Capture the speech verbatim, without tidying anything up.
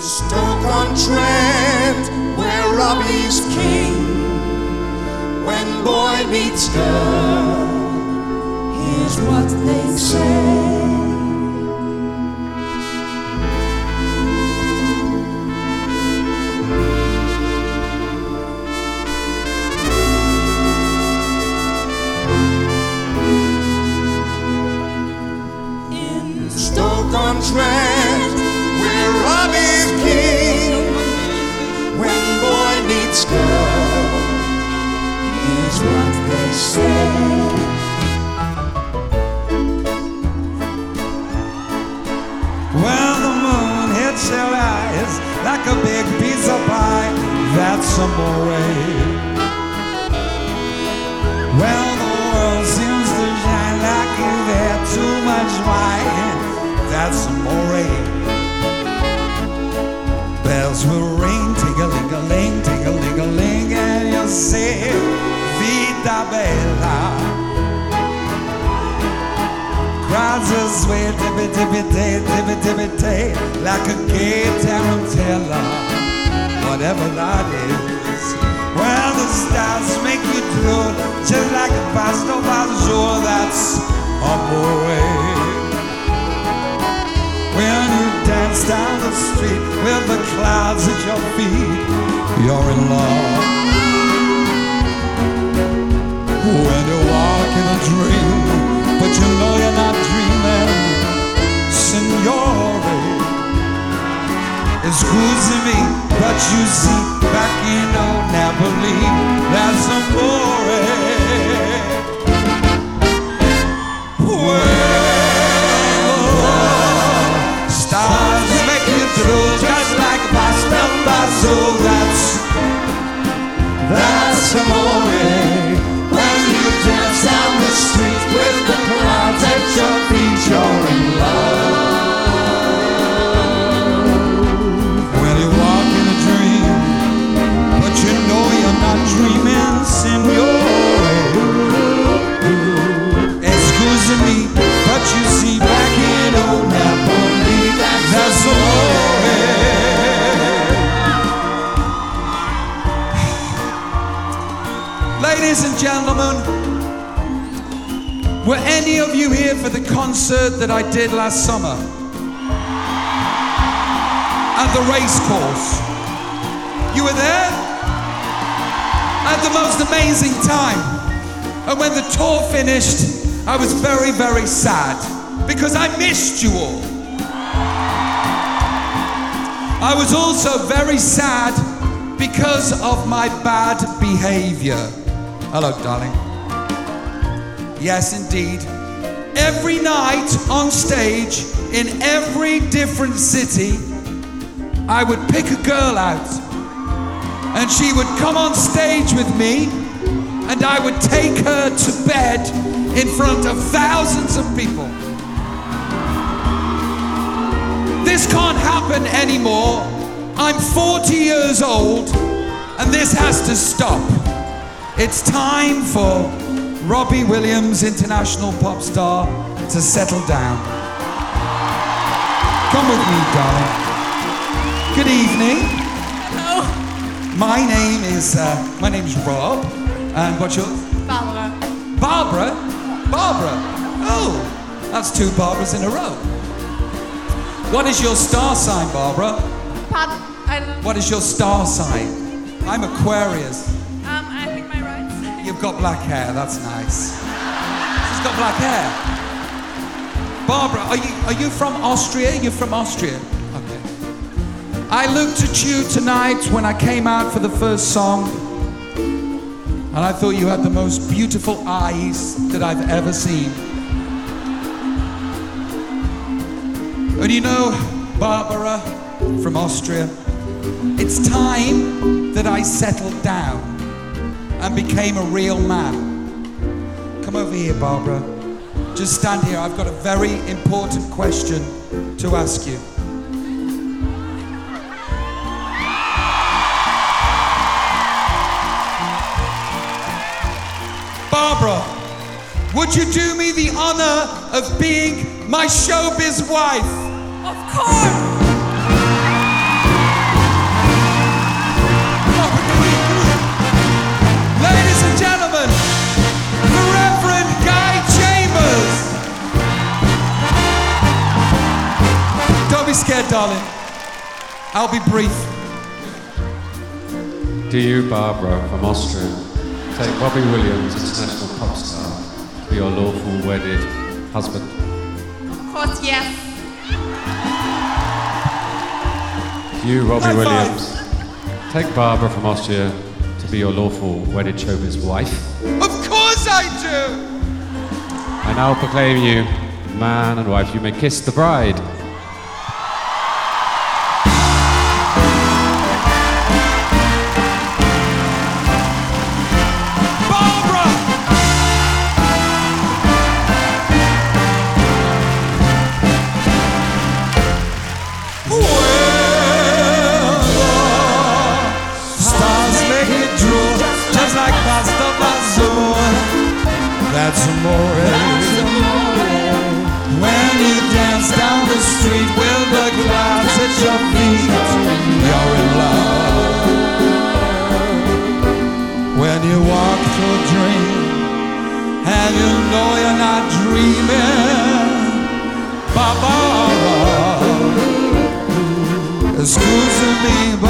Stoke-on-Trent, where Robbie's king. When boy meets girl, here's what they say. In Stoke-on-Trent, where Robbie's king. When boy meets girl, here's what they say. Well, the moon hits your eyes like a big piece of pie. That's amore. Well, the world seems to shine like you've had too much wine. That's amore. Bells will ring, ting-a-ling-a-ling, ting-a-ling-a-ling, and you'll say, Vita Bella. Crowds will sway, tippy-tippy-tay, tippy-tippy-tay, like a gay tarantella, whatever that is. Well, the stars make you drool, just like a pasto bonjour, that's amore. When you dance down the street with the clouds at your feet, you're in love. When you walk in a dream, but you know you're not dreaming, signore. Excuse me, but you see, back in old Napoli, that's amore. Stars make you drool just like pasta basil. That's that's amore. When you dance down the street with the clouds at your feet, you're in love. When you walk in a dream, but you know you're not dreaming, signore. Excuse me, but you see back in old Napoli, that's amore. Ladies and gentlemen, were any of you here for the concert that I did last summer at the race course? You were there? I had the most amazing time. And when the tour finished, I was very, very sad because I missed you all. I was also very sad because of my bad behavior. Hello, darling. Yes, indeed. Every night on stage, in every different city, I would pick a girl out, and she would come on stage with me, and I would take her to bed in front of thousands of people. This can't happen anymore. I'm forty years old, and this has to stop. It's time for Robbie Williams, international pop star, to settle down. Come with me, darling. Good evening. Hello. My name is, uh, my name's Rob, and what's yours? Barbara. Barbara? Barbara? Oh, that's two Barbaras in a row. What is your star sign, Barbara? Pardon? I don't know. What is your star sign? I'm Aquarius. Um, I think my right. You've got black hair, that's nice. She's got black hair. Barbara, are you are you from Austria? You're from Austria. Okay. I looked at you tonight when I came out for the first song, and I thought you had the most beautiful eyes that I've ever seen. And you know, Barbara from Austria, it's time that I settled down and became a real man. Come over here, Barbara. Just stand here. I've got a very important question to ask you. Barbara, would you do me the honor of being my showbiz wife? Of course. be scared, darling. I'll be brief. Do you, Barbara from Austria, take Robbie Williams, international pop star, to be your lawful wedded husband? Of course, yes. Do you, Robbie High Williams, take Barbara from Austria to be your lawful wedded showbiz wife? Of course I do. I now proclaim you man and wife. You may kiss the bride. Barbara! Well, the stars make it drool, just like pasta bazoon. That's amore. When you dance down the street with the clouds at your feet, you're in love. When you walk through a dream and you know you're not dreaming, Barbara, excuse me,